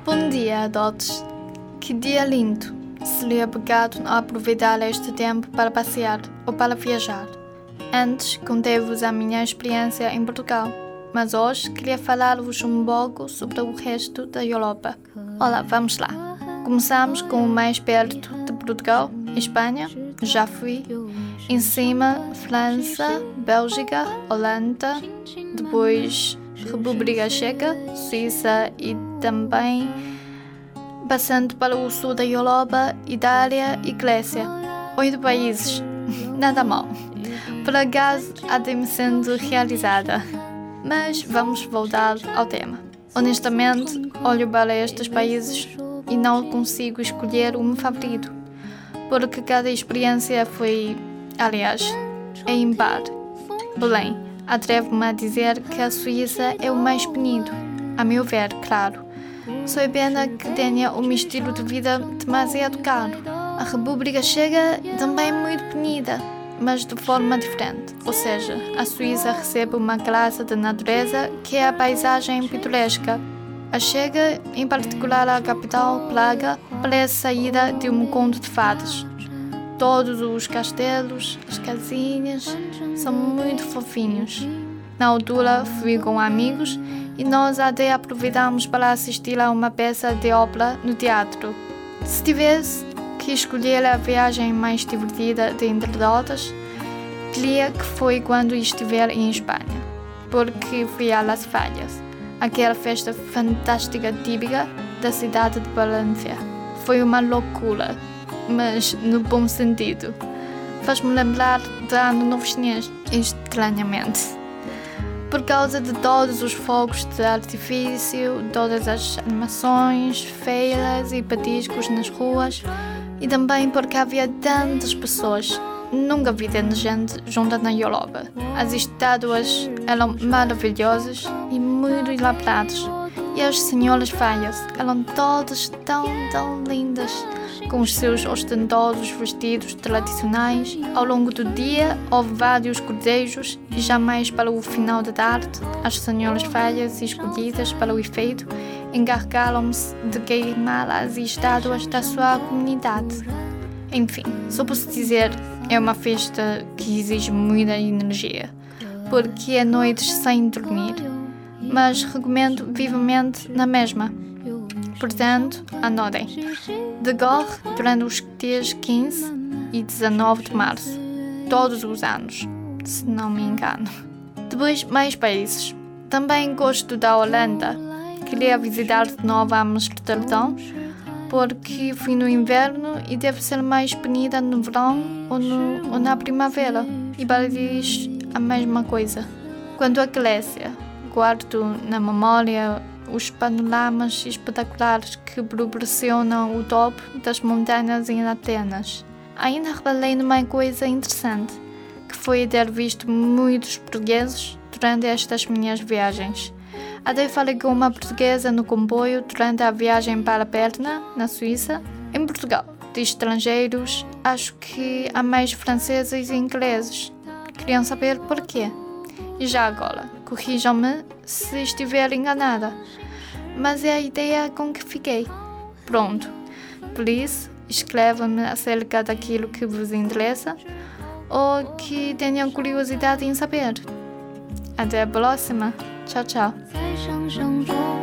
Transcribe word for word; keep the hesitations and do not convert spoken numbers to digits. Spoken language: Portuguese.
Bom dia a todos. Que dia lindo! Seria pecado não aproveitar este tempo para passear ou para viajar. Antes, contei-vos a minha experiência em Portugal, mas hoje queria falar-vos um pouco sobre o resto da Europa. Olá, vamos lá. Começamos com o mais perto de Portugal, Espanha, já fui. Em cima, França, Bélgica, Holanda, depois República Checa, Suíça e também, passando para o sul da Europa, Itália e Grécia. Oito países, nada mal. Por acaso, até me sendo realizada. Mas vamos voltar ao tema. Honestamente, olho para estes países e não consigo escolher um favorito, porque cada experiência foi, aliás, é impar. Porém, atrevo-me a dizer que a Suíça é o mais bonito, a meu ver, claro. Só é pena que tenha um estilo de vida demasiado caro. A República Checa também é muito bonita, mas de forma diferente. Ou seja, a Suíça recebe uma classe de natureza que é a paisagem pitoresca. A Checa, em particular a capital, Praga, parece saída de um conto de fadas. Todos os castelos, as casinhas, são muito fofinhos. Na altura fui com amigos e nós até aproveitamos para assistir a uma peça de ópera no teatro. Se tivesse que escolher a viagem mais divertida de entre todas, diria que foi quando estiver em Espanha, porque fui a Las Fallas, aquela festa fantástica típica da cidade de Valência. Foi uma loucura, mas no bom sentido. Faz-me lembrar do Ano Novo Chinês, estranhamente. Por causa de todos os fogos de artifício, todas as animações, feiras e petiscos nas ruas, e também porque havia tantas pessoas. Nunca vi tanta gente junta na Europa. As estátuas eram maravilhosas e muito elaboradas. E as senhoras falhas eram todas tão, tão lindas, com os seus ostentosos vestidos tradicionais. Ao longo do dia houve vários cordejos e jamais para o final da tarde as senhoras falhas escolhidas para o efeito encarregaram-se de queimar as estátuas da sua comunidade. Enfim, só posso dizer, é uma festa que exige muita energia, porque é noites sem dormir, mas recomendo vivamente na mesma. Portanto, anotem. Decorre durante os dias quinze e dezanove de março, todos os anos, se não me engano. Depois, mais países. Também gosto da Holanda. Queria visitar de novo Amsterdão, porque fui no inverno e deve ser mais bonita no verão ou, no, ou na primavera. E Paris, a mesma coisa. Quanto à Grécia, guardo na memória os panoramas espetaculares que proporcionam o topo das montanhas em Atenas. Ainda reparei numa coisa interessante, que foi ter visto muitos portugueses durante estas minhas viagens. Até falei com uma portuguesa no comboio durante a viagem para Berna, na Suíça. Em Portugal, de estrangeiros, acho que há mais franceses e ingleses. Queriam saber porquê. E já agora, corrijam-me se estiver enganada, mas é a ideia com que fiquei. Pronto, por isso, escrevam-me acerca daquilo que vos interessa ou que tenham curiosidade em saber. Até a próxima. Tchau, tchau.